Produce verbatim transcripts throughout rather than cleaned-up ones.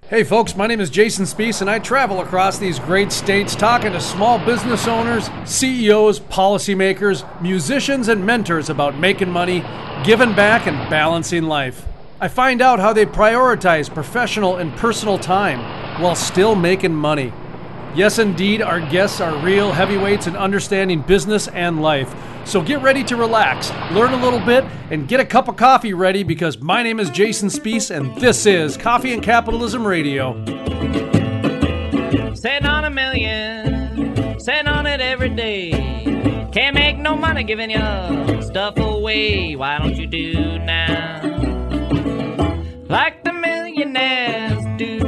Hey folks, my name is Jason Spees and I travel across these great states talking to small business owners, C E Os, policymakers, musicians, and mentors about making money, giving back, and balancing life. I find out how they prioritize professional and personal time while still making money. Yes, indeed, our guests are real heavyweights in understanding business and life. So get ready to relax, learn a little bit, and get a cup of coffee ready because my name is Jason Spees and this is Coffee and Capitalism Radio. Sitting on a million, sitting on it every day. Can't make no money giving your stuff away. Why don't you do now like the millionaires do?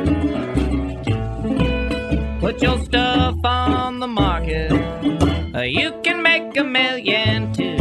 Put your stuff on the market. You can make a million too.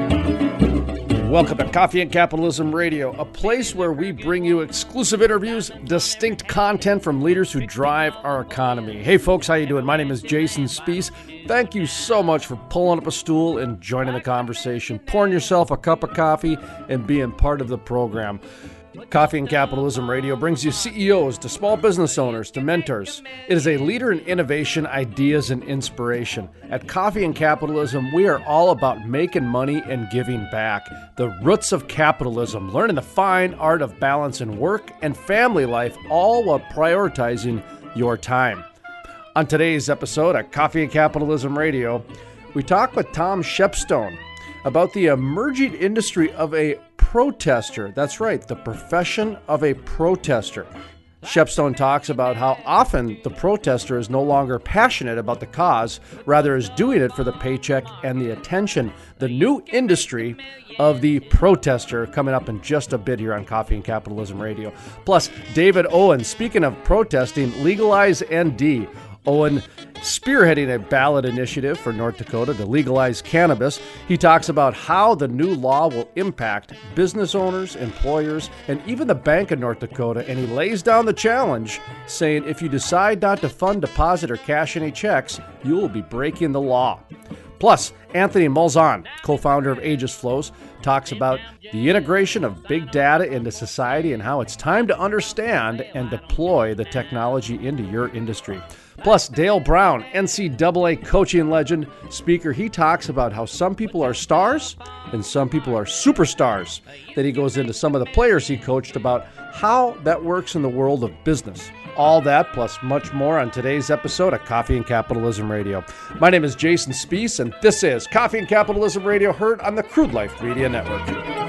Welcome to Coffee and Capitalism Radio, a place where we bring you exclusive interviews, distinct content from leaders who drive our economy. Hey folks, how you doing? My name is Jason Spees. Thank you so much for pulling up a stool and joining the conversation, pouring yourself a cup of coffee, and being part of the program. Coffee and Capitalism Radio brings you C E Os to small business owners to mentors. It is a leader in innovation, ideas, and inspiration. At Coffee and Capitalism, we are all about making money and giving back. The roots of capitalism, learning the fine art of balance in work and family life, all while prioritizing your time. On today's episode of Coffee and Capitalism Radio, we talk with Tom Shepstone about the emerging industry of a protester. That's right, the profession of a protester. Shepstone talks about how often the protester is no longer passionate about the cause, rather is doing it for the paycheck and the attention. The new industry of the protester coming up in just a bit here on Coffee and Capitalism Radio. Plus, David Owen, speaking of protesting, Legalize N D. Owen spearheading a ballot initiative for North Dakota to legalize cannabis. He talks about how the new law will impact business owners, employers, and even the Bank of North Dakota, and he lays down the challenge, saying if you decide not to fund, deposit, or cash any checks, you will be breaking the law. Plus, Anthony Malzahn, co-founder of Aegis Flows, talks about the integration of big data into society and how it's time to understand and deploy the technology into your industry. Plus, Dale Brown, N C double A coaching legend, speaker, he talks about how some people are stars and some people are superstars. Then he goes into some of the players he coached about how that works in the world of business. All that plus much more on today's episode of Coffee and Capitalism Radio. My name is Jason Spees, and this is Coffee and Capitalism Radio, heard on the Crude Life Media Network.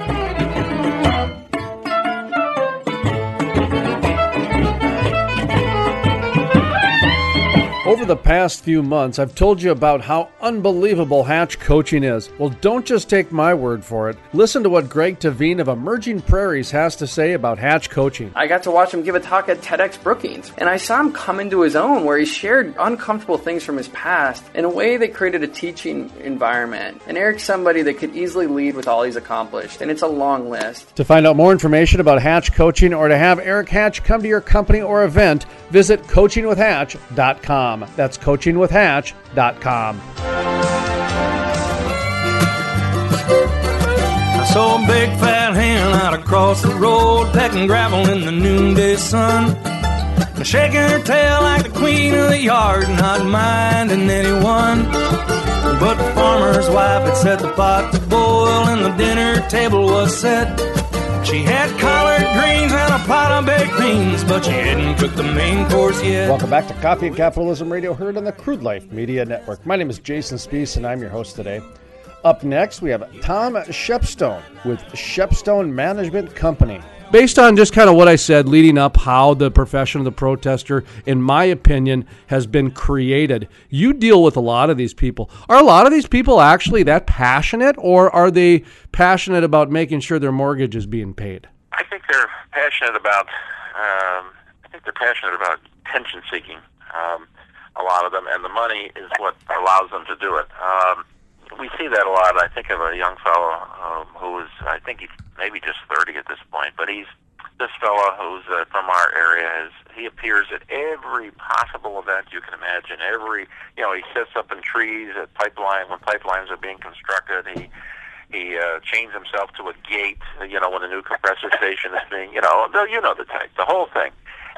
Over the past few months, I've told you about how unbelievable Hatch coaching is. Well, don't just take my word for it. Listen to what Greg Tavine of Emerging Prairies has to say about Hatch coaching. I got to watch him give a talk at TEDx Brookings, and I saw him come into his own where he shared uncomfortable things from his past in a way that created a teaching environment. And Eric's somebody that could easily lead with all he's accomplished, and it's a long list. To find out more information about Hatch coaching or to have Eric Hatch come to your company or event, visit coaching with hatch dot com. That's coaching with hatch dot com. I saw a big fat hen out across the road, pecking gravel in the noonday sun, and shaking her tail like the queen of the yard, not minding anyone. But the farmer's wife had set the pot to boil, and the dinner table was set. She had collard greens and a pot of baked beans, but she hadn't cooked the main course yet. Welcome back to Coffee and Capitalism Radio, heard on the Crude Life Media Network. My name is Jason Spees, and I'm your host today. Up next, we have Tom Shepstone with Shepstone Management Company. Based on just kind of what I said leading up, how the profession of the protester, in my opinion, has been created, you deal with a lot of these people. Are a lot of these people actually that passionate, or are they passionate about making sure their mortgage is being paid? I think they're passionate about, um, I think they're passionate about attention seeking, um, a lot of them, and the money is what allows them to do it. Um, we see that a lot. I think of a young fellow um, who is, I think he's maybe just thirty at this point, but he's this fellow who's uh, from our area. Is he appears at every possible event you can imagine. Every, you know, he sits up in trees at pipeline when pipelines are being constructed. He he uh, chains himself to a gate, you know, when a new compressor station is being, you know, you know the type, the whole thing.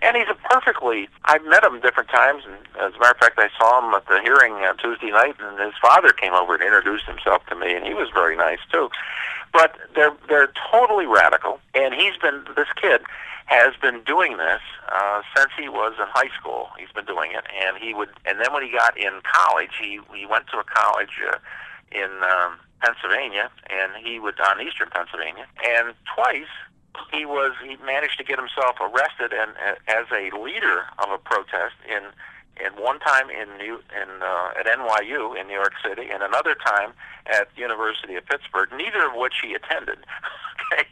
And he's a perfectly, I've met him different times, and as a matter of fact, I saw him at the hearing uh, Tuesday night, and his father came over and introduced himself to me, and he was very nice, too. But they're they're totally radical, and he's been, this kid has been doing this uh, since he was in high school. He's been doing it, and he would, and then when he got in college, he, he went to a college uh, in um, Pennsylvania, and he would, on Eastern Pennsylvania, and twice, He was. He managed to get himself arrested, and uh, as a leader of a protest in, in one time in New in uh, at N Y U in New York City, and another time at the University of Pittsburgh. Neither of which he attended. Okay,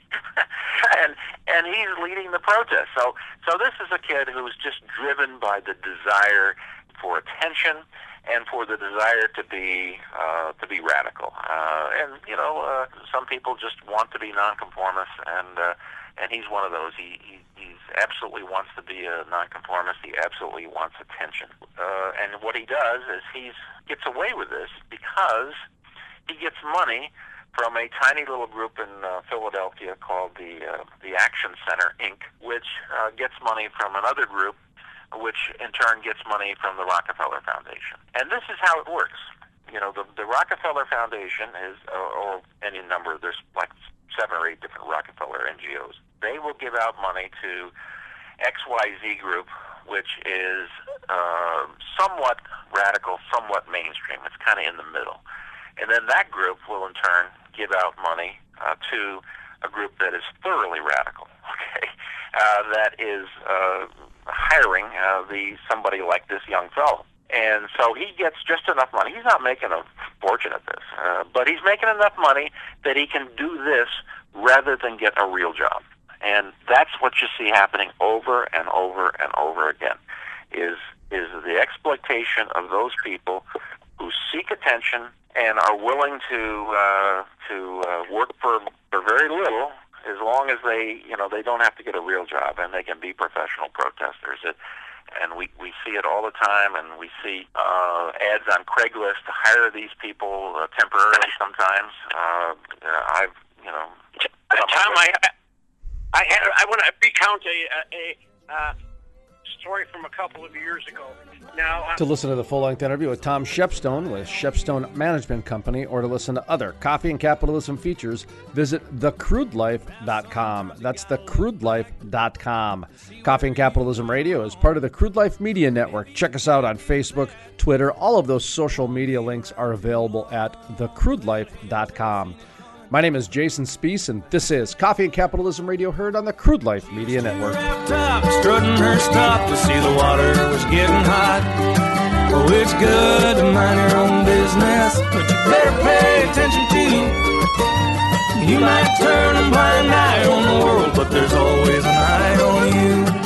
and and he's leading the protest. So so this is a kid who's just driven by the desire for attention and for the desire to be uh, to be radical. Uh, and you know, uh, some people just want to be nonconformists, and uh, and he's one of those. He, he he's absolutely wants to be a nonconformist. He absolutely wants attention. Uh, and what he does is he gets away with this because he gets money from a tiny little group in uh, Philadelphia called the uh, the Action Center Incorporated, which uh, gets money from another group, which in turn gets money from the Rockefeller Foundation. And this is how it works. You know, the, the Rockefeller Foundation is, uh, or any number, there's like seven or eight different Rockefeller N G Os. They will give out money to X Y Z group, which is uh, somewhat radical, somewhat mainstream. It's kind of in the middle. And then that group will in turn give out money uh, to a group that is thoroughly radical, okay, uh, that is uh, hiring uh, the somebody like this young fellow. And so he gets just enough money. He's not making a fortune at this, uh, but he's making enough money that he can do this rather than get a real job. And that's what you see happening over and over and over again, is is the exploitation of those people who seek attention and are willing to uh, to uh, work for, for very little, as long as they, you know, they don't have to get a real job and they can be professional protesters. It, and we, we see it all the time, and we see uh, ads on Craigslist to hire these people uh, temporarily sometimes. Uh, I've, you know... Uh, Tom, I, I, I want to recount a, a uh, story from a couple of years ago. Now, uh, to listen to the full-length interview with Tom Shepstone with Shepstone Management Company, or to listen to other Coffee and Capitalism features, visit the crude life dot com. That's the crude life dot com. Coffee and Capitalism Radio is part of the Crude Life Media Network. Check us out on Facebook, Twitter. All of those social media links are available at the crude life dot com. My name is Jason Spiess, and this is Coffee and Capitalism Radio, heard on the Crude Life Media Network. Top, strutting her stuff to see the water was getting hot. Oh, it's good to mind your own business, but you better pay attention to. You might turn a blind eye on the world, but there's always an eye on you.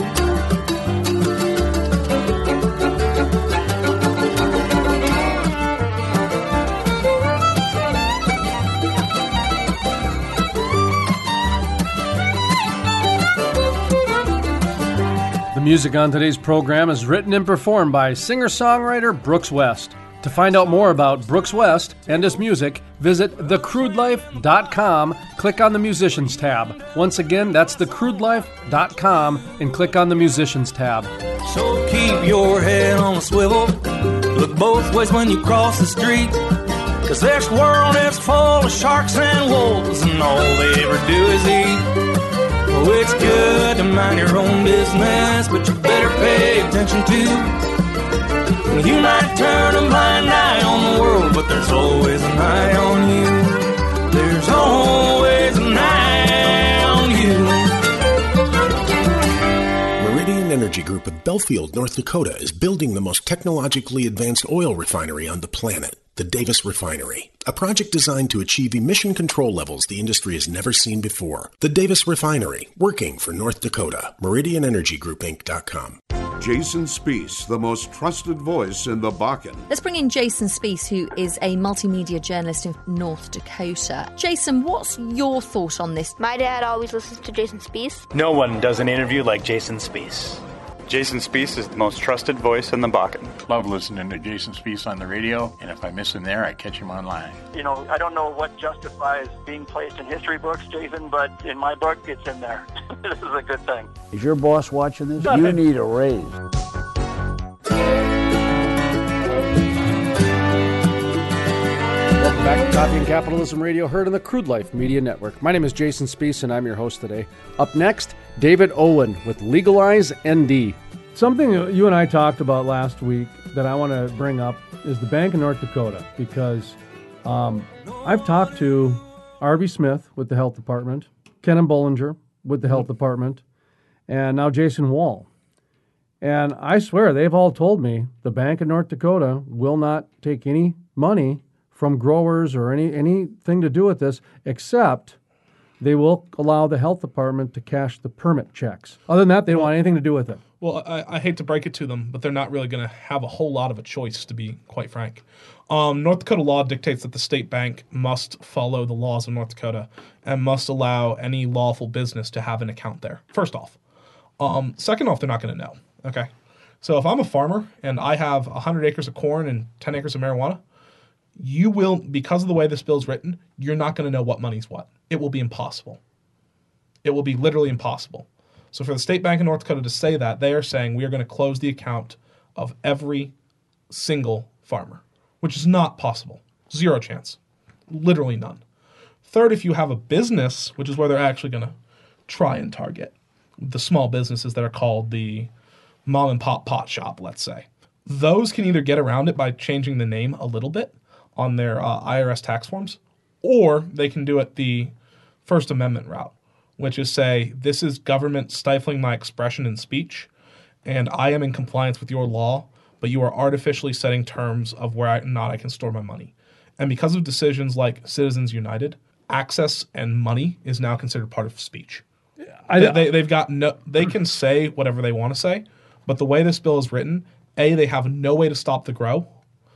Music on today's program is written and performed by singer-songwriter Brooks West. To find out more about Brooks West and his music, visit the crude life dot com, click on the Musicians tab. Once again, that's the crude life dot com, and click on the Musicians tab. So keep your head on a swivel, look both ways when you cross the street, 'cause this world is full of sharks and wolves, and all they ever do is eat. Oh, it's good to mind your own business, but you better pay attention to. You might turn a blind eye on the world, but there's always an eye on you. There's always an eye on you. Meridian Energy Group of Belfield, North Dakota is building the most technologically advanced oil refinery on the planet, the Davis Refinery, a project designed to achieve emission control levels the industry has never seen before. The Davis Refinery, working for North Dakota. Meridian Energy Group Inc dot com. Jason Spiess, the most trusted voice in the Bakken. Let's bring in Jason Spiess, who is a multimedia journalist in North Dakota. Jason, what's your thought on this? My dad always listens to Jason Spiess. No one does an interview like Jason Spiess. Jason Spiess is the most trusted voice in the Bakken. Love listening to Jason Spiess on the radio, and if I miss him there, I catch him online. You know, I don't know what justifies being placed in history books, Jason, but in my book, it's in there. This is a good thing. Is your boss watching this? You need a raise. Welcome back to Coffee and Capitalism Radio, heard on the Crude Life Media Network. My name is Jason Spiess, and I'm your host today. Up next, David Owen with Legalize N D. Something you and I talked about last week that I want to bring up is the Bank of North Dakota, because um, I've talked to Arby Smith with the Health Department, Kenan Bollinger with the Health Department, and now Jason Wall. And I swear, they've all told me the Bank of North Dakota will not take any money from growers or any anything to do with this, except they will allow the health department to cash the permit checks. Other than that, they don't want anything to do with it. Well, I, I hate to break it to them, but they're not really going to have a whole lot of a choice, to be quite frank. Um, North Dakota law dictates that the state bank must follow the laws of North Dakota and must allow any lawful business to have an account there, first off. Um, second off, they're not going to know, okay? So if I'm a farmer and I have one hundred acres of corn and ten acres of marijuana, you will, because of the way this bill is written, you're not going to know what money's what. It will be impossible. It will be literally impossible. So for the State Bank of North Dakota to say that, they are saying we are going to close the account of every single farmer, which is not possible. Zero chance. Literally none. Third, if you have a business, which is where they're actually going to try and target the small businesses that are called the mom and pop pot shop, let's say. Those can either get around it by changing the name a little bit on their uh, I R S tax forms, or they can do it the First Amendment route, which is say, this is government stifling my expression and speech, and I am in compliance with your law, but you are artificially setting terms of where or not I can store my money. And because of decisions like Citizens United, access and money is now considered part of speech. I, they, they, they've got no, they can say whatever they want to say, but the way this bill is written, A, they have no way to stop the grow,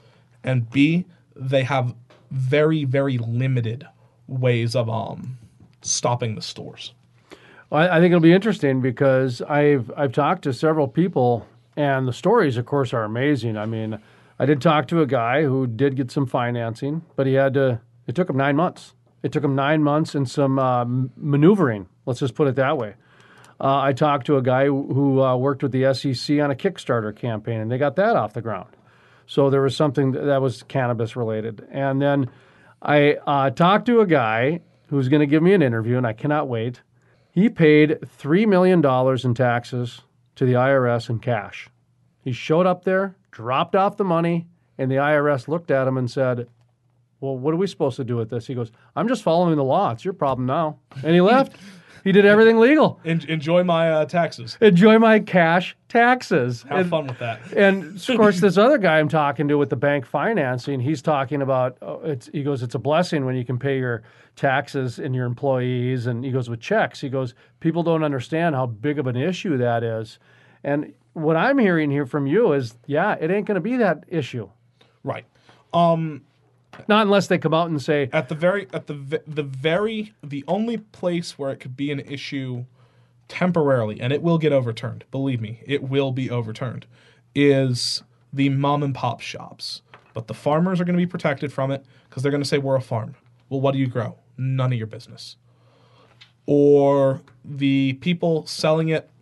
and B, they have very, very limited ways of um stopping the stores. Well, I think it'll be interesting because I've I've talked to several people, and the stories, of course, are amazing. I mean, I did talk to a guy who did get some financing, but he had to. It took him nine months. It took him nine months and some uh, maneuvering. Let's just put it that way. Uh, I talked to a guy who, who uh, worked with the S E C on a Kickstarter campaign, and they got that off the ground. So there was something that was cannabis related. And then I uh, talked to a guy who's going to give me an interview, and I cannot wait. He paid three million dollars in taxes to the I R S in cash. He showed up there, dropped off the money, and the I R S looked at him and said, well, what are we supposed to do with this? He goes, I'm just following the law. It's your problem now. And he left. He did everything legal. En- enjoy my uh, taxes. Enjoy my cash taxes. Have and, fun with that. And, of course, this other guy I'm talking to with the bank financing, he's talking about, oh, it's, he goes, it's a blessing when you can pay your taxes and your employees. And he goes, with checks, he goes, people don't understand how big of an issue that is. And what I'm hearing here from you is, yeah, it ain't going to be that issue. Right. Um... Not unless they come out and say at the very at the the very the only place where it could be an issue temporarily, and it will get overturned. Believe me, it will be overturned. Is the mom and pop shops, but the farmers are going to be protected from it because they're going to say we're a farm. Well, what do you grow? None of your business. Or the people selling it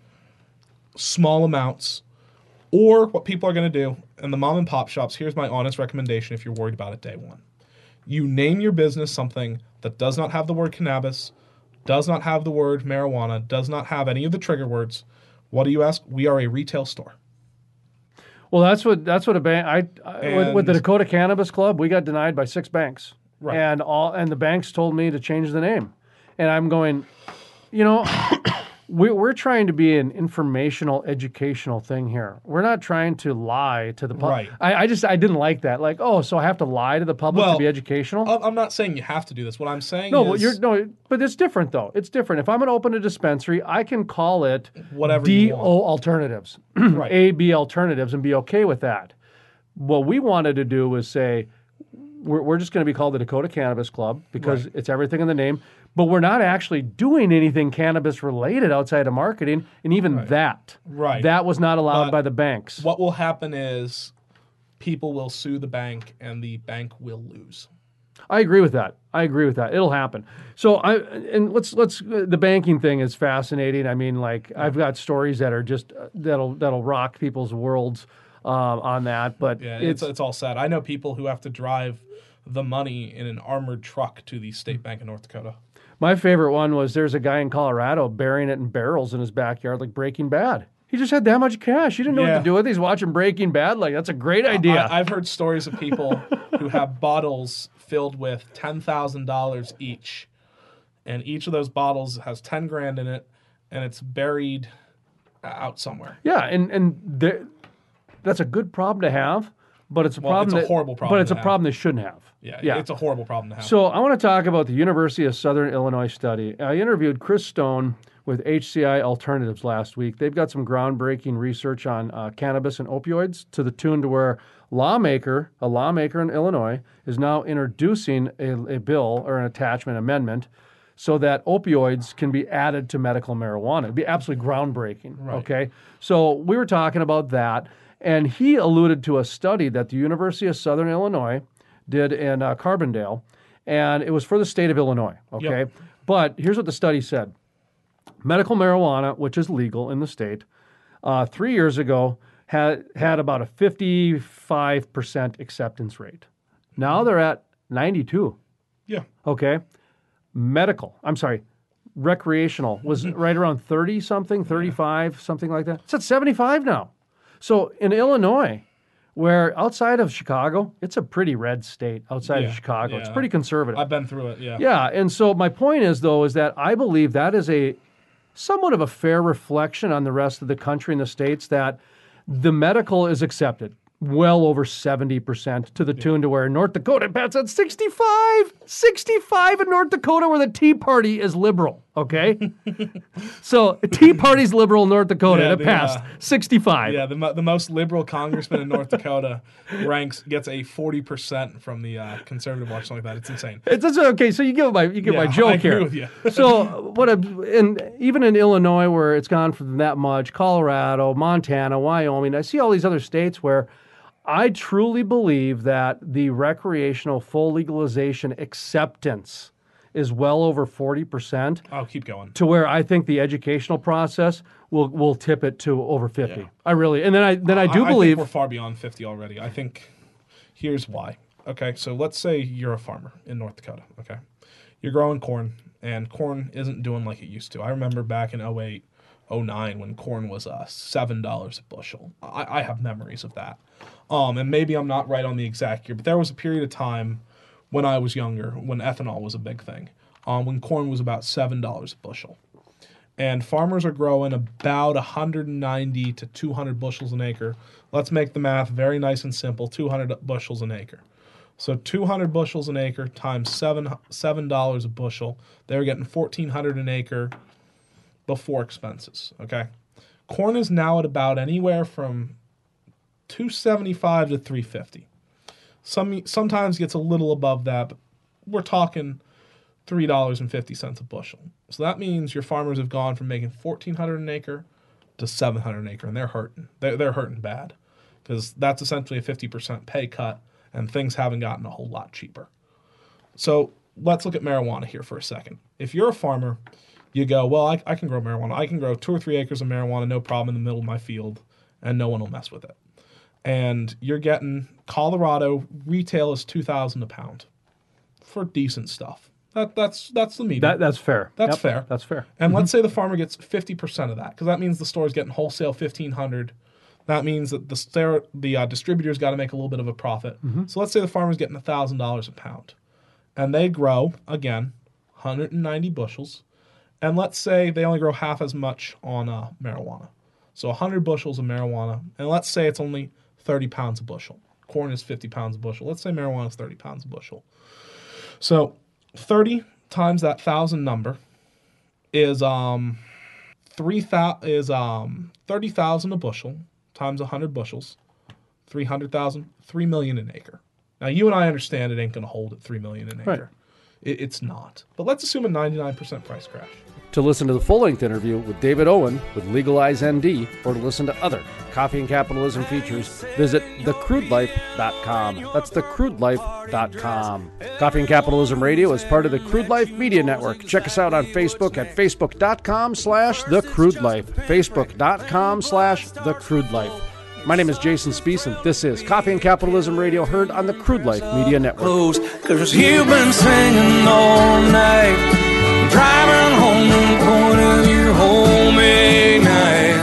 small amounts. Or what people are going to do, and the mom and pop shops, here's my honest recommendation if you're worried about it day one. You name your business something that does not have the word cannabis, does not have the word marijuana, does not have any of the trigger words. What do you ask? We are a retail store. Well, that's what that's what a bank. I, I with, with the Dakota Cannabis Club, we got denied by six banks, right. and all and the banks told me to change the name, and I'm going, you know. We, we're trying to be an informational, educational thing here. We're not trying to lie to the public. Right. I, I just I didn't like that. Like, oh, so I have to lie to the public well, to be educational? I'm not saying you have to do this. What I'm saying no, is... You're, no, but it's different, though. It's different. If I'm going to open a dispensary, I can call it whatever D O alternatives, right. A, B alternatives, and be okay with that. What we wanted to do was say, we're, we're just going to be called the Dakota Cannabis Club because right. it's everything in the name. but we're not actually doing anything cannabis related outside of marketing, and even Right. that, Right. that was not allowed But by the banks. What will happen is people will sue the bank and the bank will lose. I agree with that. I agree with that. It'll happen. So I and let's let's the banking thing is fascinating. I mean, like I've got stories that are just uh, that'll that'll rock people's worlds um, on that. But Yeah, it's, it's all sad. I know people who have to drive the money in an armored truck to the State Bank of North Dakota. my favorite one was there's a guy in Colorado burying it in barrels in his backyard, like Breaking Bad. He just had that much cash. He didn't know Yeah. what to do with it. He's watching Breaking Bad. Like that's a great idea. I, I've heard stories of people who have bottles filled with ten thousand dollars each, and each of those bottles has ten grand in it, and it's buried out somewhere. Yeah, and and there, that's a good problem to have, but it's a Well, problem. it's a that, horrible problem But it's to a have. problem they shouldn't have. Yeah, it's a horrible problem to have. So I want to talk about the University of Southern Illinois study. I interviewed Chris Stone with H C I Alternatives last week. They've got some groundbreaking research on uh, cannabis and opioids to the tune to where lawmaker, a lawmaker in Illinois, is now introducing a, a bill or an attachment amendment so that opioids can be added to medical marijuana. It'd be absolutely groundbreaking. Right. Okay, so we were talking about that, and he alluded to a study that the University of Southern Illinois did in uh, Carbondale, and it was for the state of Illinois. Okay, Yep. but here's what the study said: medical marijuana, which is legal in the state, uh, three years ago had had about a fifty-five percent acceptance rate. Now they're at ninety-two. Yeah. Okay. Medical, I'm sorry, recreational was right around thirty something, thirty-five, something like that. It's at seventy-five now. So in Illinois, where outside of Chicago, it's a pretty red state outside Yeah, of Chicago. It's yeah. pretty conservative. I've been through it, yeah. Yeah, and so my point is, though, is that I believe that is a somewhat of a fair reflection on the rest of the country and the states that the medical is accepted well over seventy percent to the tune to where North Dakota, Pat's at sixty-five, sixty-five in North Dakota where the Tea Party is liberal, okay? So Tea Party's liberal in North Dakota, Yeah, it the, passed, uh, sixty-five. Yeah, the, mo- the most liberal congressman in North Dakota ranks gets a forty percent from the uh, conservative watch, something like that. It's insane. It's, it's okay. So you get my you get Yeah, my joke I agree here. with you. So what? A, and even in Illinois, where it's gone from that much, Colorado, Montana, Wyoming, I see all these other states where I truly believe that the recreational full legalization acceptance is well over forty percent. Oh, keep going. To where I think the educational process will will tip it to over fifty. I really, and then I then I do I believe think we're far beyond fifty already. I think here's why. Okay, so let's say you're a farmer in North Dakota. Okay, you're growing corn, and corn isn't doing like it used to. I remember back in oh eight, oh nine when corn was uh, seven dollars a bushel. I, I have memories of that. Um, and maybe I'm not right on the exact year, but there was a period of time when I was younger when ethanol was a big thing. Um, when corn was about seven dollars a bushel. And farmers are growing about one hundred ninety to two hundred bushels an acre. Let's make the math very nice and simple, two hundred bushels an acre. So two hundred bushels an acre times seven, seven dollars a bushel. They were getting fourteen hundred an acre before expenses, okay? Corn is now at about anywhere from two seventy-five to three fifty. Some sometimes gets a little above that, but we're talking three dollars and fifty cents a bushel. So that means your farmers have gone from making fourteen hundred an acre to seven hundred an acre, and they're hurting. They're, they're hurting bad because that's essentially a fifty percent pay cut, and things haven't gotten a whole lot cheaper. So let's look at marijuana here for a second. If you're a farmer, you go, well, I, I can grow marijuana. I can grow two or three acres of marijuana, no problem, in the middle of my field, and no one will mess with it. And you're getting Colorado retail is two thousand a pound for decent stuff. That that's that's the median. that that's fair. That's Yep, fair. That's fair. And Mhm. let's say the farmer gets fifty percent of that, because that means the store's getting wholesale fifteen hundred. That means that the ster- the uh, distributor's got to make a little bit of a profit. Mhm. So let's say the farmer's getting one thousand dollars a pound, and they grow again one hundred ninety bushels, and let's say they only grow half as much on uh, marijuana. So one hundred bushels of marijuana, and let's say it's only thirty pounds a bushel. Corn is fifty pounds a bushel. Let's say marijuana is thirty pounds a bushel. So thirty times that thousand number is um three thousand is um thirty thousand a bushel times a hundred bushels, three hundred thousand, three million an acre. Now you and I understand it ain't going to hold at three million an acre. Right. It, it's not. But let's assume a ninety-nine percent price crash. To listen to the full-length interview with David Owen with Legalize N D, or to listen to other Coffee and Capitalism features, visit the crude life dot com. That's the crude life dot com. Coffee and Capitalism Radio is part of the Crude Life Media Network. Check us out on Facebook at facebook.com slash the Crude Life. Facebook.com slash the Crude Life. My name is Jason Spiess, and this is Coffee and Capitalism Radio, heard on the Crude Life Media Network. Cause you've been singing all night, driving home the point of your homemade night.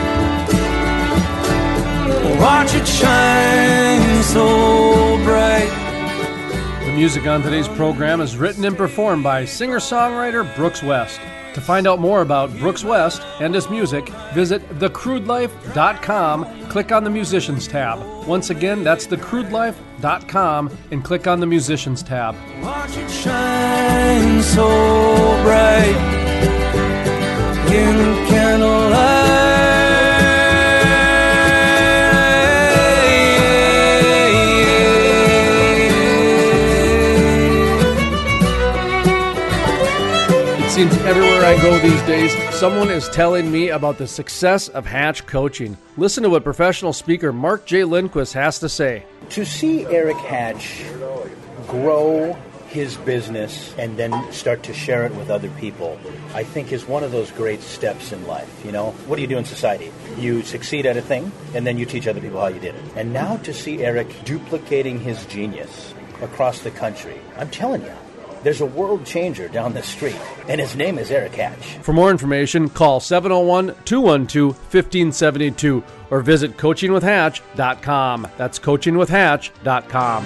Watch it shine so bright. The music on today's program is written and performed by singer-songwriter Brooks West. To find out more about Brooks West and his music, visit the crude life dot com, click on the Musicians tab. Once again, that's the crude life dot com, and click on the Musicians tab. Watch it shine so bright in candlelight. It seems everywhere I go these days, someone is telling me about the success of Hatch coaching. Listen to what professional speaker Mark J. Lindquist has to say. To see Eric Hatch grow his business and then start to share it with other people, I think is one of those great steps in life. You know, what do you do in society? You succeed at a thing, and then you teach other people how you did it. And now to see Eric duplicating his genius across the country, I'm telling you, there's a world changer down the street, and his name is Eric Hatch. For more information, call seven oh one, two one two, one five seven two or visit coaching with hatch dot com. That's coaching with hatch dot com.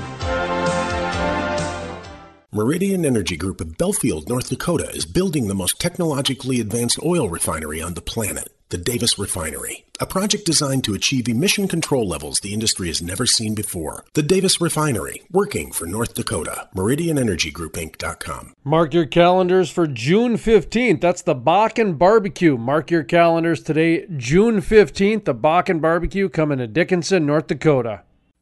Meridian Energy Group of Belfield, North Dakota is building the most technologically advanced oil refinery on the planet, the Davis Refinery, a project designed to achieve emission control levels the industry has never seen before. The Davis Refinery, working for North Dakota. Meridian Energy Group Inc dot com. Mark your calendars for June fifteenth. That's the Bakken Barbecue. Mark your calendars today, June fifteenth, the Bakken Barbecue coming to Dickinson, North Dakota.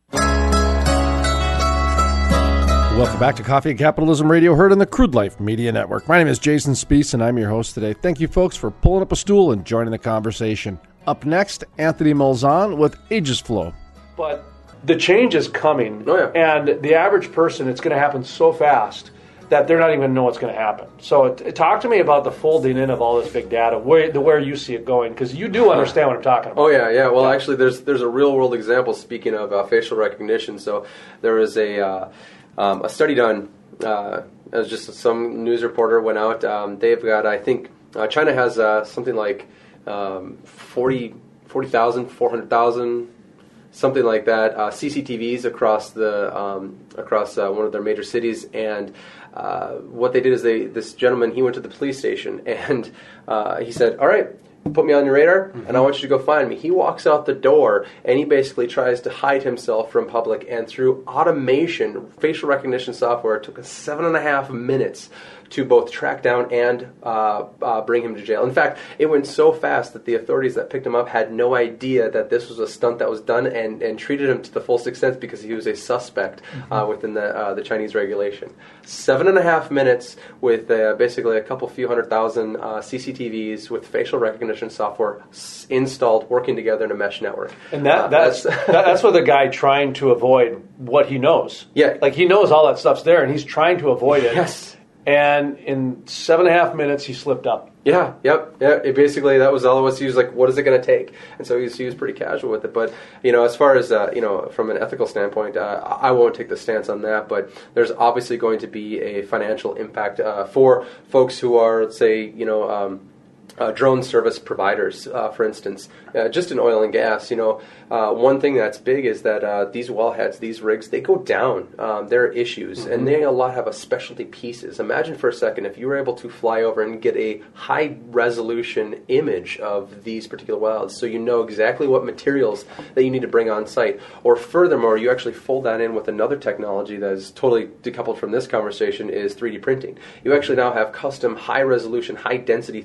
Welcome back to Coffee and Capitalism Radio, heard on the Crude Life Media Network. My name is Jason Spiess, and I'm your host today. Thank you, folks, for pulling up a stool and joining the conversation. Up next, Anthony Malzahn with Aegis Flow. But the change is coming, oh, yeah. and the average person, it's going to happen so fast that they're not even going to know what's going to happen. So t- talk to me about the folding in of all this big data, where, the, where you see it going, because you do understand what I'm talking about. Oh, yeah, yeah. Well, yeah. actually, there's there's a real-world example, speaking of uh, facial recognition. So there was a... Uh, Um, a study done, uh, it was just some news reporter went out. Um, they've got, I think, uh, China has uh, something like um, forty thousand, four hundred thousand, something like that, uh, C C T Vs across the um, across uh, one of their major cities. And uh, what they did is they this gentleman, he went to the police station and uh, he said, all right, put me on your radar, mm-hmm. and I want you to go find me. He walks out the door, and he basically tries to hide himself from public, and through automation, facial recognition software, it took us seven and a half minutes to both track down and uh, uh, bring him to jail. In fact, it went so fast that the authorities that picked him up had no idea that this was a stunt that was done, and, and treated him to the full extent because he was a suspect mm-hmm. uh, within the uh, the Chinese regulation. Seven and a half minutes with uh, basically a couple few hundred thousand uh, C C T Vs with facial recognition software s- installed, working together in a mesh network. And that uh, that's that, that's with a guy trying to avoid what he knows. Yeah, like he knows all that stuff's there, and he's trying to avoid it. Yes. And in seven and a half minutes, he slipped up. Yeah, yep, yeah. It basically, that was all it was. He was like, "What is it going to take?" And so he was, he was pretty casual with it. But you know, as far as uh, you know, from an ethical standpoint, uh, I won't take the stance on that. But there's obviously going to be a financial impact uh, for folks who are, let's say, you know. Um, Uh, drone service providers, uh, for instance, uh, just in oil and gas. You know, uh, one thing that's big is that uh, these wellheads, these rigs, they go down. Um, there are issues, mm-hmm. and they a lot have a specialty pieces. Imagine for a second if you were able to fly over and get a high resolution image of these particular wellheads, so you know exactly what materials that you need to bring on site. Or furthermore, you actually fold that in with another technology that is totally decoupled from this conversation, is three D printing. You actually now have custom high resolution, high density three D printing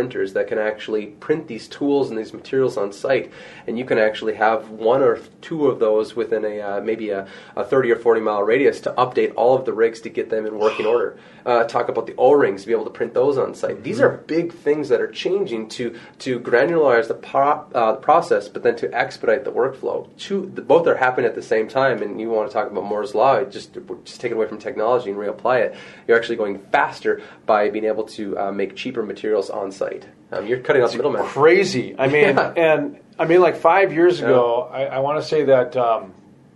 printers that can actually print these tools and these materials on site, and you can actually have one or two of those within a uh, maybe a, a thirty or forty mile radius to update all of the rigs to get them in working order. Uh, talk about the O-rings, to be able to print those on site. These are big things that are changing to to granularize the, pro, uh, the process, but then to expedite the workflow. Two, the, both are happening at the same time, and you want to talk about Moore's Law, just, just take it away from technology and reapply it. You're actually going faster by being able to uh, make cheaper materials on site. Um, you're cutting out the middleman. Crazy. I mean, Yeah. and I mean, like five years ago, I, I want to say that um,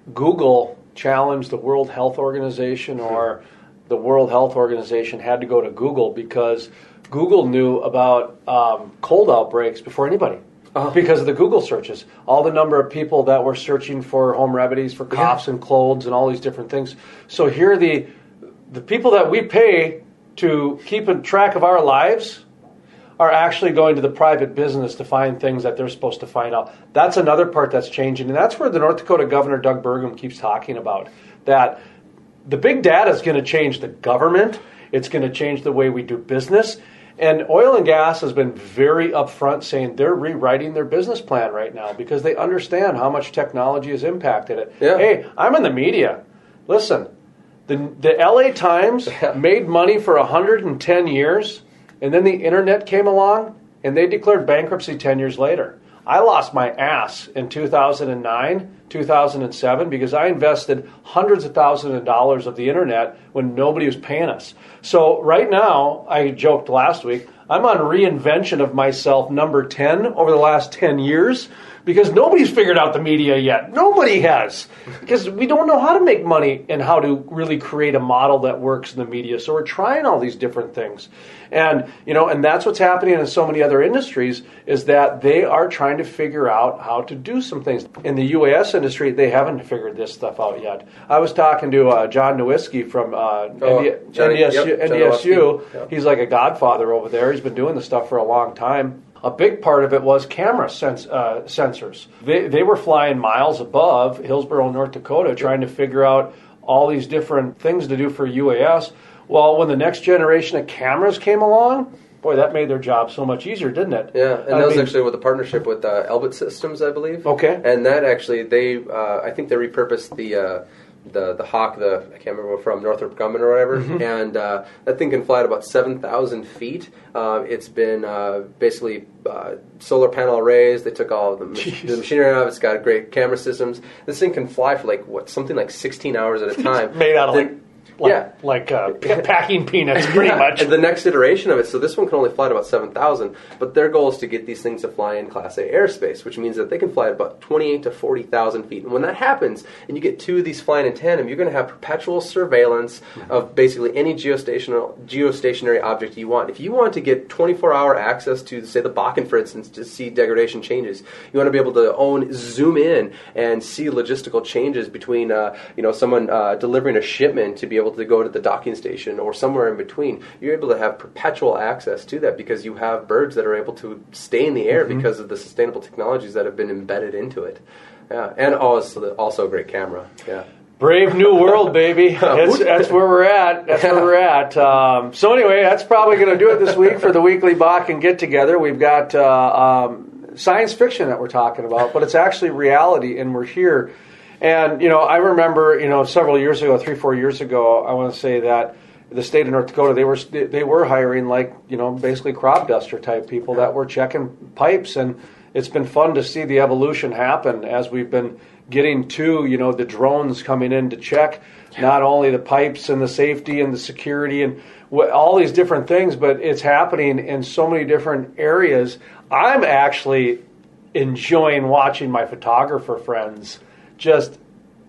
Google challenged the World Health Organization, or the World Health Organization had to go to Google because Google knew about um, cold outbreaks before anybody. Uh, because of the Google searches, all the number of people that were searching for home remedies for coughs yeah. and colds and all these different things. So here, the the people that we pay to keep a track of our lives are actually going to the private business to find things that they're supposed to find out. That's another part that's changing, and that's where the North Dakota Governor Doug Burgum keeps talking about that. The big data is going to change the government. It's going to change the way we do business. And oil and gas has been very upfront saying they're rewriting their business plan right now because they understand how much technology has impacted it. Yeah. Hey, I'm in the media. Listen, the, the L A Times made money for one hundred ten years, and then the internet came along, and they declared bankruptcy ten years later. I lost my ass in two thousand nine, two thousand seven because I invested hundreds of thousands of dollars of the internet when nobody was paying us. So right now, I joked last week, I'm on reinvention of myself number ten over the last ten years because nobody's figured out the media yet. Nobody has. Because we don't know how to make money and how to really create a model that works in the media. So we're trying all these different things. And, you know, and that's what's happening in so many other industries is that they are trying to figure out how to do some things. In the U A S industry, they haven't figured this stuff out yet. I was talking to uh, John Nowicki from uh, oh, N D- Johnny, N D S U. yep, N D S U. yep. He's like a godfather over there. He's been doing this stuff for a long time. A big part of it was camera sens- uh, sensors. They, they were flying miles above Hillsboro, North Dakota, trying to figure out all these different things to do for U A S. Well, when the next generation of cameras came along, boy, that made their job so much easier, didn't it? Yeah, and I that was mean, actually with a partnership with uh, Elbit Systems, I believe. Okay. And that actually, they, uh, I think they repurposed the uh, the the Hawk, the I can't remember from Northrop Grumman or whatever, Mhm. and uh, that thing can fly at about seven thousand feet. Uh, it's been uh, basically uh, solar panel arrays. They took all of the, mach- the machinery out of it. It's got great camera systems. This thing can fly for like what something like sixteen hours at a time. Made out of Then- like, like, yeah. like uh, p- packing peanuts, pretty Yeah, much. And the next iteration of it, so this one can only fly at about seven thousand, but their goal is to get these things to fly in Class A airspace, which means that they can fly at about twenty-eight to forty thousand feet. And when that happens, and you get two of these flying in tandem, you're going to have perpetual surveillance of basically any geostationary, geostationary object you want. If you want to get twenty-four hour access to, say, the Bakken, for instance, to see degradation changes, you want to be able to own, zoom in and see logistical changes between, uh, you know, someone uh, delivering a shipment to be able to go to the docking station or somewhere in between. You're able to have perpetual access to that because you have birds that are able to stay in the air Mhm. because of the sustainable technologies that have been embedded into it. Yeah, and also, also a great camera. Yeah. Brave new world, baby. That's, that's where we're at. That's where we're at. Um, so anyway, that's probably going to do it this week for the weekly Bakken Get Together. We've got uh, um, science fiction that we're talking about, but it's actually reality, and we're here. And, you know, I remember, you know, several years ago, three, four years ago, I want to say that the state of North Dakota, they were they were hiring like, you know, basically crop duster type people that were checking pipes. And it's been fun to see the evolution happen as we've been getting to, you know, the drones coming in to check not only the pipes and the safety and the security and wh- all these different things, but it's happening in so many different areas. I'm actually enjoying watching my photographer friends just,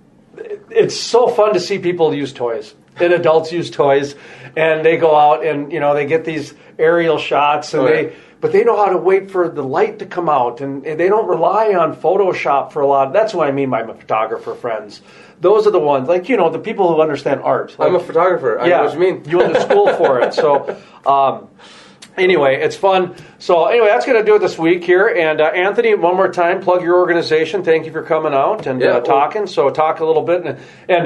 it's so fun to see people use toys and adults use toys, and they go out and, you know, they get these aerial shots and Oh, yeah. they, but they know how to wait for the light to come out, and, and they don't rely on Photoshop for a lot. That's what I mean by my photographer friends. Those are the ones, like, you know, the people who understand art. Like, I'm a photographer. I yeah, know what you mean. You went to school for it. So, um, anyway, it's fun. So, anyway, that's going to do it this week here. And, uh, Anthony, one more time, plug your organization. Thank you for coming out and Yeah, uh, well- talking. So, talk a little bit. And, and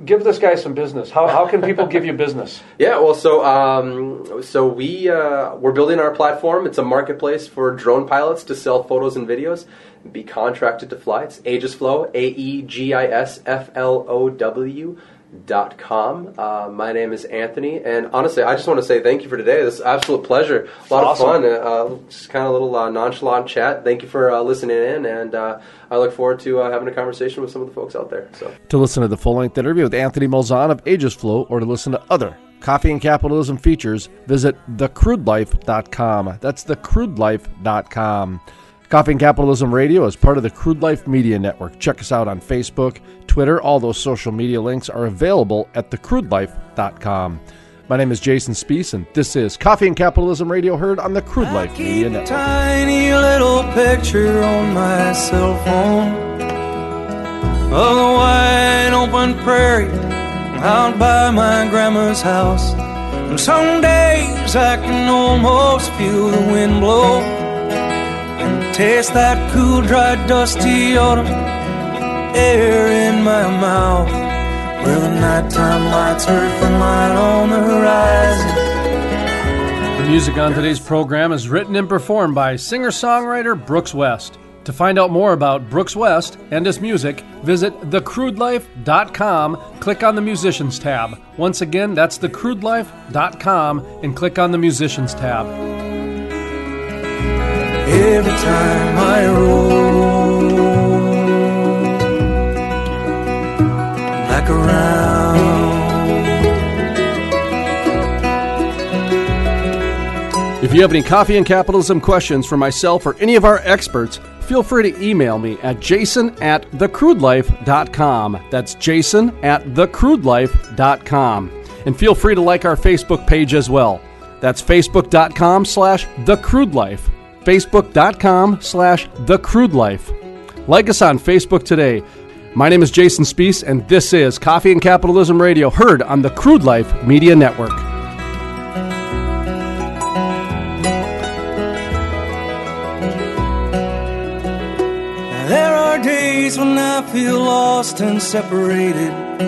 give this guy some business. How how can people give you business? Yeah, well, so um, so we uh, we're building our platform. It's a marketplace for drone pilots to sell photos and videos, be contracted to fly. It's Aegisflow, A E G I S F L O W dot com. Uh, my name is Anthony, and honestly, I just want to say thank you for today. This is an absolute pleasure. A lot awesome. of fun. Uh, just kind of a little uh, nonchalant chat. Thank you for uh, listening in, and uh, I look forward to uh, having a conversation with some of the folks out there. So, to listen to the full-length interview with Anthony Malzahn of Aegisflow, or to listen to other Coffee and Capitalism features, visit the crude life dot com. That's the crude life dot com. Coffee and Capitalism Radio is part of the Crude Life Media Network. Check us out on Facebook, Twitter. All those social media links are available at the crude life dot com. My name is Jason Spiess, and this is Coffee and Capitalism Radio, heard on the Crude Life Media Network. Tiny little picture on my cell phone of the wide open prairie out by my grandma's house. And some days I can almost feel the wind blow and taste that cool, dry, dusty autumn air in my mouth, where the nighttime lights earth and light on the horizon. The music on today's program is written and performed by singer-songwriter Brooks West. To find out more about Brooks West and his music, visit the crude life dot com, click on the Musicians tab. Once again, that's the crude life dot com, and click on the Musicians tab. Every time I roll back around. If you have any Coffee and Capitalism questions for myself or any of our experts, feel free to email me at jason at the crude life dot com. That's jason at the crude life dot com. And feel free to like our Facebook page as well. That's facebook.com slash thecrudelife. Facebook.com slash thecrudelife. Like us on Facebook today. My name is Jason Spiess, and this is Coffee and Capitalism Radio, heard on the Crude Life Media Network. There are days when I feel lost and separated,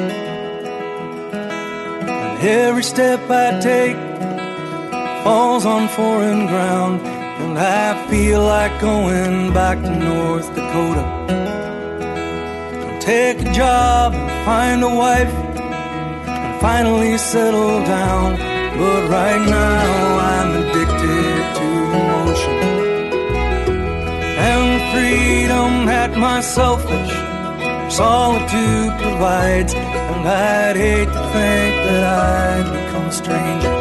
and every step I take falls on foreign ground, and I feel like going back to North Dakota. I'll take a job and find a wife and finally settle down, but right now I'm addicted to emotion and the freedom that my selfish solitude provides. And I'd hate to think that I'd become a stranger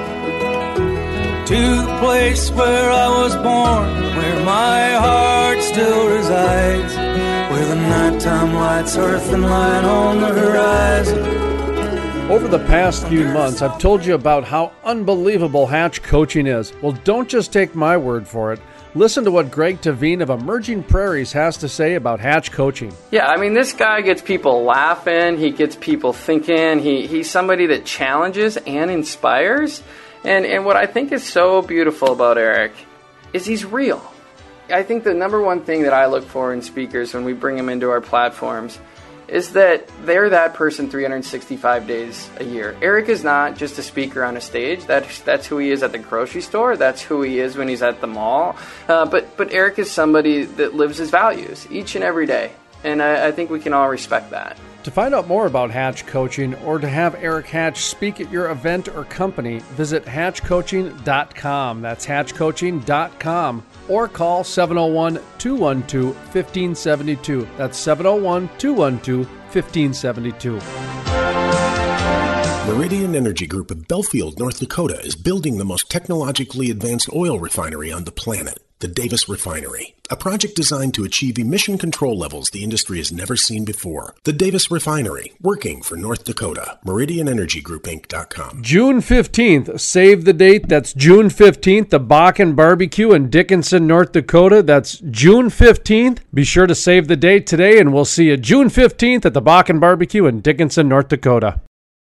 to the place where I was born, where my heart still resides, where the nighttime lights earth and light on the horizon. Over the past few months, I've told you about how unbelievable Hatch Coaching is. Well, don't just take my word for it. Listen to what Greg Tavine of Emerging Prairies has to say about Hatch Coaching. Yeah, I mean, this guy gets people laughing. He gets people thinking. He He's somebody that challenges and inspires. And and what I think is so beautiful about Eric is he's real. I think the number one thing that I look for in speakers when we bring them into our platforms is that they're that person three hundred sixty-five days a year. Eric is not just a speaker on a stage. That's, that's who he is at the grocery store. That's who he is when he's at the mall. Uh, but, but Eric is somebody that lives his values each and every day. And I, I think we can all respect that. To find out more about Hatch Coaching or to have Eric Hatch speak at your event or company, visit hatch coaching dot com. That's hatch coaching dot com. Or call seven oh one, two one two, one five seven two. That's seven oh one, two one two, one five seven two. Meridian Energy Group of Belfield, North Dakota is building the most technologically advanced oil refinery on the planet, the Davis Refinery, a project designed to achieve emission control levels the industry has never seen before. The Davis Refinery, working for North Dakota. Meridian Energy Group Inc dot com. June fifteenth, save the date. That's June fifteenth, the Bakken Barbecue in Dickinson, North Dakota. That's June fifteenth. Be sure to save the date today, and we'll see you June fifteenth at the Bakken Barbecue in Dickinson, North Dakota.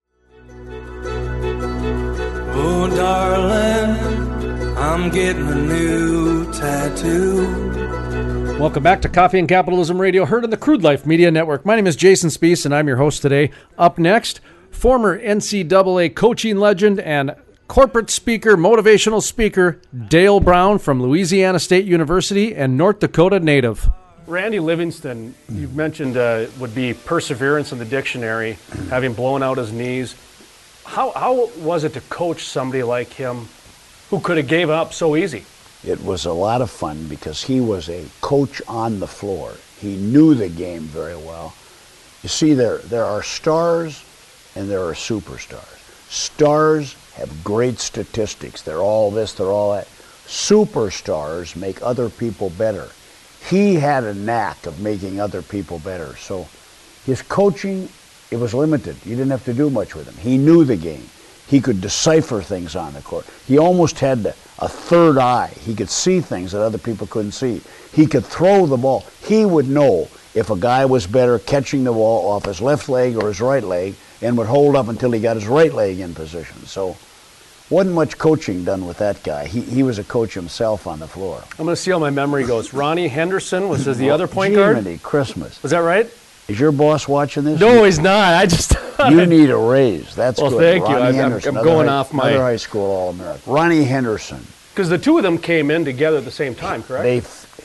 Oh, darling, I'm getting a new tattoo. Welcome back to Coffee and Capitalism Radio, heard on the Crude Life Media Network. My name is Jason Spiess, and I'm your host today. Up next, former N C double A coaching legend and corporate speaker, motivational speaker, Dale Brown from Louisiana State University and North Dakota native. Randy Livingston, you've mentioned uh, would be perseverance in the dictionary, having blown out his knees. How, how was it to coach somebody like him who could have gave up so easy? It was a lot of fun because he was a coach on the floor. He knew the game very well. You see, there there are stars and there are superstars. Stars have great statistics. They're all this, they're all that. Superstars make other people better. He had a knack of making other people better. So his coaching, it was limited. You didn't have to do much with him. He knew the game. He could decipher things on the court. He almost had a third eye. He could see things that other people couldn't see. He could throw the ball. He would know if a guy was better catching the ball off his left leg or his right leg and would hold up until he got his right leg in position. So wasn't much coaching done with that guy. He he was a coach himself on the floor. I'm going to see how my memory goes. Ronnie Henderson was his, the other point guard? Jiminy Christmas. Was that right? Is your boss watching this? No, he's not. I just You need a raise. That's well, good. thank Ronnie you. I'm, Henderson, I'm going high, off my... Another high school All-American. Ronnie Henderson. Because the two of them came in together at the same time, correct? They,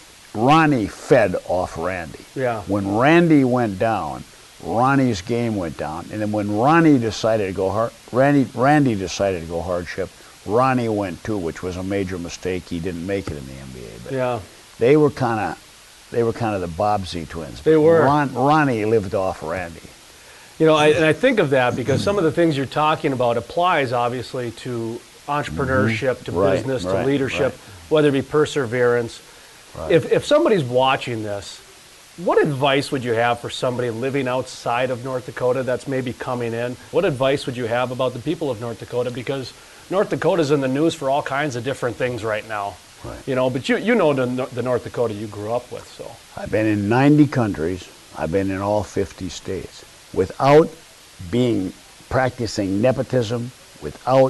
Ronnie fed off Randy. Yeah. When Randy went down, Ronnie's game went down. And then when Ronnie decided to go hard, Randy, Randy decided to go hardship, Ronnie went too, which was a major mistake. He didn't make it in the N B A. But yeah. They were kind of... They were kind of the Bobbsey twins. They were. Ron, Ronnie lived off Randy. You know, I, and I think of that because some of the things you're talking about applies, obviously, to entrepreneurship, to Right, business, to right, leadership, right. whether it be perseverance. Right. If, if somebody's watching this, what advice would you have for somebody living outside of North Dakota that's maybe coming in? What advice would you have about the people of North Dakota? Because North Dakota's in the news for all kinds of different things right now. Right. You know, but you you know the, the North Dakota you grew up with, so. I've been in ninety countries. I've been in all fifty states. Without being practicing nepotism, without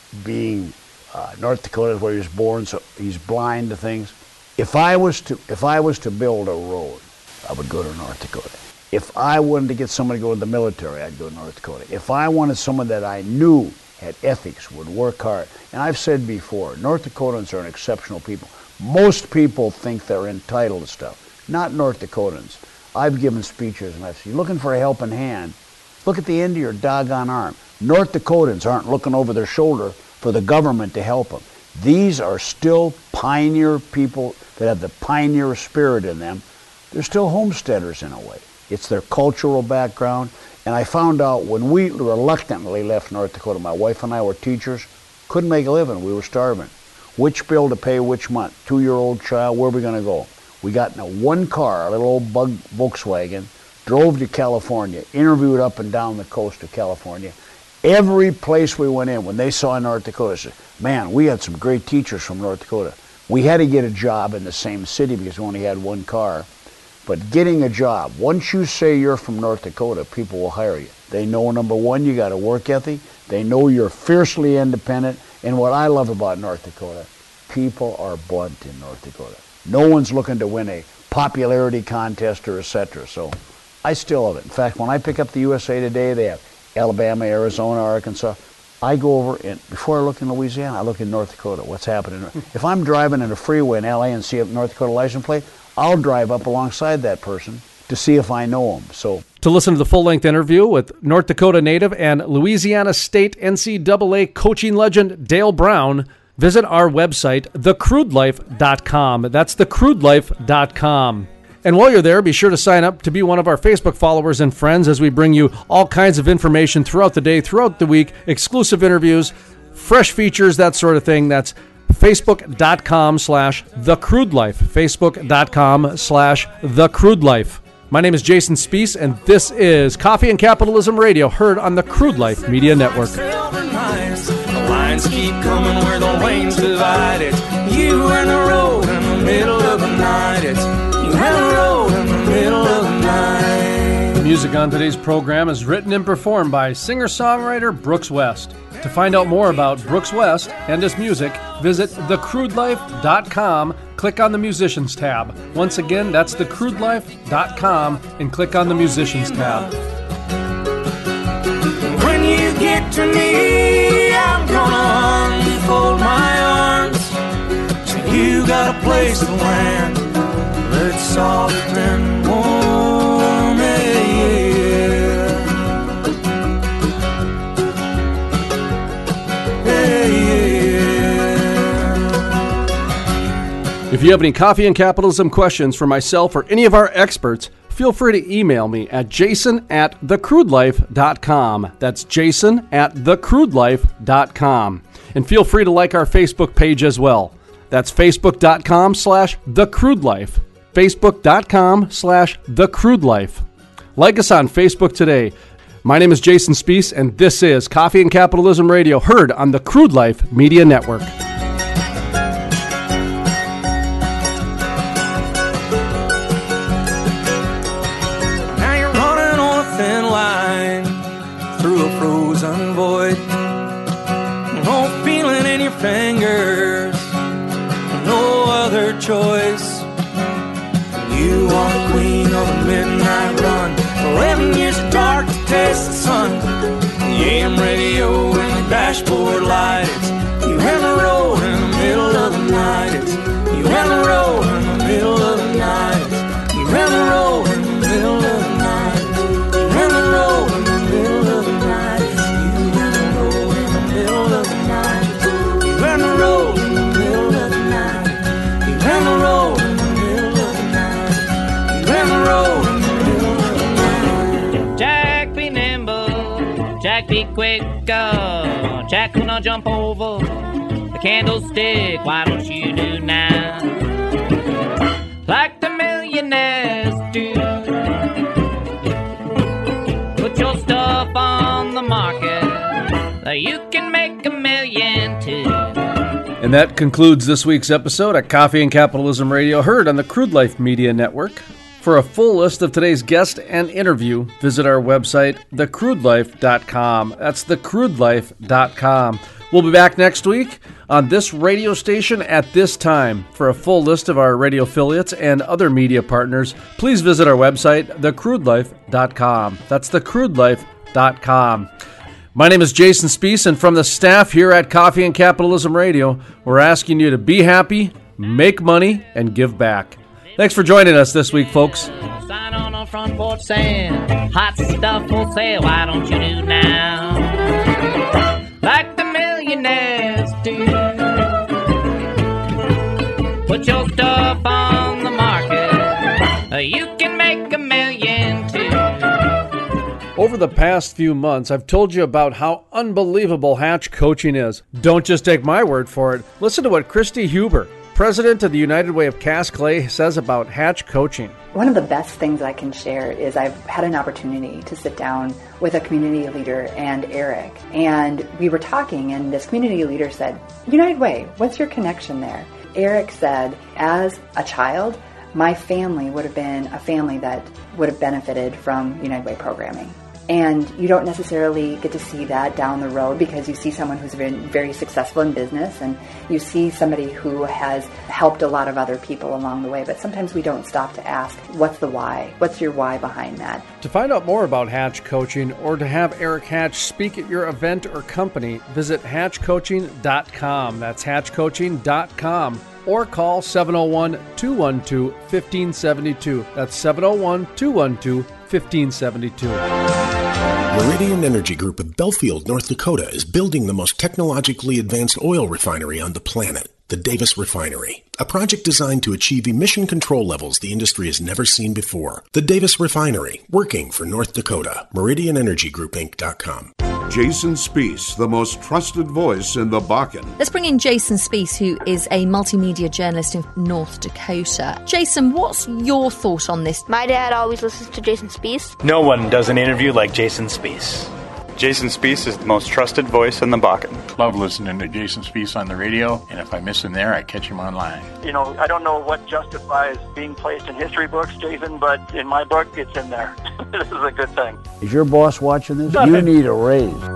being uh, North Dakota is where he was born, so he's blind to things. If I was to if I was to build a road, I would go to North Dakota. If I wanted to get somebody to go to the military, I'd go to North Dakota. If I wanted someone that I knew had ethics, would work hard. And I've said before, North Dakotans are an exceptional people. Most people think they're entitled to stuff. Not North Dakotans. I've given speeches and I've said, you're looking for a helping hand, look at the end of your doggone arm. North Dakotans aren't looking over their shoulder for the government to help them. These are still pioneer people that have the pioneer spirit in them. They're still homesteaders in a way. It's their cultural background. And I found out when we reluctantly left North Dakota, my wife and I were teachers, couldn't make a living, we were starving. Which bill to pay which month? Two-year-old child, where are we going to go? We got in a one car, a little old bug Volkswagen, drove to California, interviewed up and down the coast of California. Every place we went in, when they saw North Dakota, said, man, we had some great teachers from North Dakota. We had to get a job in the same city because we only had one car. But getting a job, once you say you're from North Dakota, people will hire you. They know, number one, you got a work ethic. They know you're fiercely independent. And what I love about North Dakota, people are blunt in North Dakota. No one's looking to win a popularity contest or et cetera. So I still love it. In fact, when I pick up the U S A Today, they have Alabama, Arizona, Arkansas. I go over, and before I look in Louisiana, I look in North Dakota. What's happening? If I'm driving in a freeway in L A and see a North Dakota license plate, I'll drive up alongside that person to see if I know them. So to listen to the full-length interview with North Dakota native and Louisiana State N C double A coaching legend Dale Brown, visit our website, the crude life dot com. That's the crude life dot com. And while you're there, be sure to sign up to be one of our Facebook followers and friends as we bring you all kinds of information throughout the day, throughout the week, exclusive interviews, fresh features, that sort of thing. That's facebook.com slash the crude life. Facebook.com slash the crude life. My name is Jason Spiess, and this is Coffee and Capitalism Radio, heard on the Crude Life Media Network. The lines keep coming where the lanes divide it. You and the road in the middle of the night. It's you and the road in the middle of the night. Music on today's program is written and performed by singer-songwriter Brooks West. To find out more about Brooks West and his music, visit the crude life dot com, click on the Musicians tab. Once again, that's the crude life dot com, and click on the Musicians tab. When you get to me, I'm gonna unfold my arms. So you got a place to land that's soft and warm, yeah. Yeah, yeah. If you have any coffee and capitalism questions for myself or any of our experts, feel free to email me at jason at the crude life dot com. That's jason at the crude life dot com. And feel free to like our Facebook page as well. That's facebook.com slash thecrudelife. Facebook.com slash thecrudelife. Like us on Facebook today. My name is Jason Spiess, and this is Coffee and Capitalism Radio, heard on the Crude Life Media Network. Now you're running on a thin line through a frozen void. No feeling in your fingers, no other choice. You are queen of a midnight run. Eleven years of dark to taste the sun. The A M radio and the dashboard light. It's you and the road in the middle of the night. It's you and the road in the middle of the night. It's you and the road in the middle of the night. It's you and the road in the middle of the night. It's you and the road in the middle of the night. It's you and the road in the middle of the night. You and the road in the middle of the night. You and the road in the middle of the night. Jack be nimble, Jack be quick, oh, Jack will not jump over the candlestick. Why don't you do now like the millionaires do? Put your stuff on the market, you can make a million too. And that concludes this week's episode of Coffee and Capitalism Radio, heard on the Crude Life Media Network. For a full list of today's guest and interview, visit our website, the crude life dot com. That's the crude life dot com. We'll be back next week on this radio station at this time. For a full list of our radio affiliates and other media partners, please visit our website, the crude life dot com. That's the crude life dot com. My name is Jason Spiess, and from the staff here at Coffee and Capitalism Radio, we're asking you to be happy, make money, and give back. Thanks for joining us this week, folks. Sign on a front porch saying, hot stuff for sale, why don't you do now like the millionaires do? Put your stuff on the market, you can make a million too. Over the past few months, I've told you about how unbelievable Hatch Coaching is. Don't just take my word for it. Listen to what Christy Huber, president of the United Way of Cast Clay, says about Hatch Coaching. One of the best things I can share is I've had an opportunity to sit down with a community leader and Eric. And we were talking, and this community leader said, United Way, what's your connection there? Eric said, as a child, my family would have been a family that would have benefited from United Way programming. And you don't necessarily get to see that down the road because you see someone who's been very successful in business and you see somebody who has helped a lot of other people along the way. But sometimes we don't stop to ask, what's the why? What's your why behind that? To find out more about Hatch Coaching or to have Eric Hatch speak at your event or company, visit hatch coaching dot com. That's hatch coaching dot com. Or call seven oh one, two one two, one five seven two. That's seven oh one, two one two, one five seven two. Meridian Energy Group of Belfield, North Dakota is building the most technologically advanced oil refinery on the planet, the Davis Refinery, a project designed to achieve emission control levels the industry has never seen before. The Davis Refinery, working for North Dakota. Meridian Energy Group Inc dot com. Jason Spiess, the most trusted voice in the Bakken. Let's bring in Jason Spiess, who is a multimedia journalist in North Dakota. Jason, what's your thought on this? My dad always listens to Jason Spiess. No one does an interview like Jason Spiess. Jason Spiess is the most trusted voice in the Bakken. Love listening to Jason Spiess on the radio, and if I miss him there, I catch him online. You know, I don't know what justifies being placed in history books, Jason, but in my book, it's in there. this is a good thing. Is your boss watching this? You need a raise.